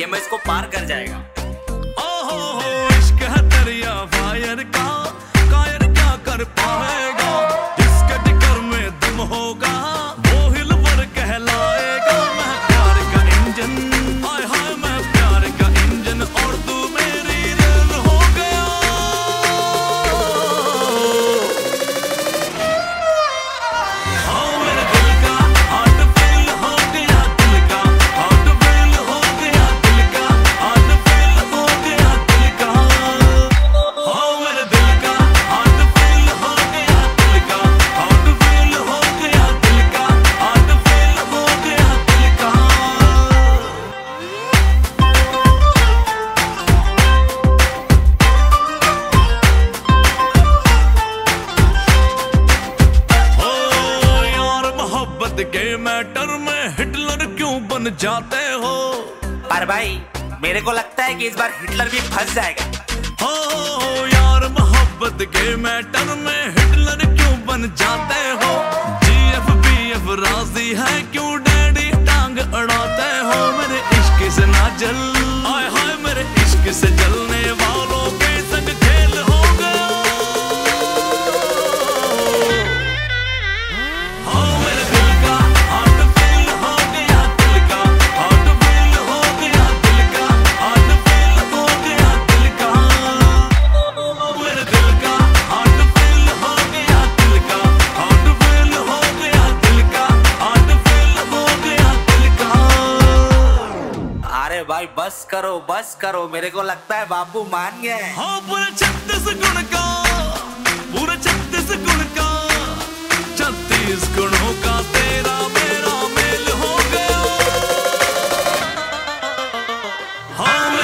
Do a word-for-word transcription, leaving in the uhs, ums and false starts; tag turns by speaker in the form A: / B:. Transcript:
A: ये मैं इसको पार कर जाएगा।
B: ओहो हो इश्क है दरिया फायर का, कायर क्या कर पाएगा, इसके जिगर में दम होगा वो हिलवर कहलाएगा। मैं प्यार का इंजन, हाय हाय मैं प्यार का इंजन, और तू मेरी रेल हो गया। हाँ मेरे दिल का हार्ट फेल हो गया, दिल का हार्ट फेल हो गया, दिल का हार्ट फेल हो गया, दिल का। हाँ मेरे दिल का हार्ट फेल हो गया, दिल का हार्ट फेल हो गया, दिल का हार्ट फेल हो गया, दिल का। ओ यार मोहब्बत के मैटर में हिटलर क्यों बन जाते हो?
A: पर भाई मेरे को लगता है कि इस बार हिटलर भी फंस जाएगा।
B: हो यार मोहब्बत के मैटर में हिटलर क्यों बन जाते हो? जीएफ बीएफ राजी है क्यों डैडी टांग अड़ाते हो? मेरे इश्क से ना जल, हाय हाय मेरे इश्क से जलने वालों के संग खेल हो गया। हाँ मेरे दिल का हार्ट फेल हो गया, दिल का हार्ट फेल हो गया, दिल का हार्ट फेल हो गया, दिल का। मेरे दिल का हार्ट फेल हो गया, दिल का हार्ट फेल हो गया, दिल का हार्ट फेल हो गया, दिल का।
A: अरे भाई बस करो बस करो, मेरे को लगता है बाबू मान गए।
B: हाँ पूरे छत्तीस गुण का, पूरे छत्तीस गुण का, छत्तीस गुणों का तेरा मेरा मेल हो गया। हाँ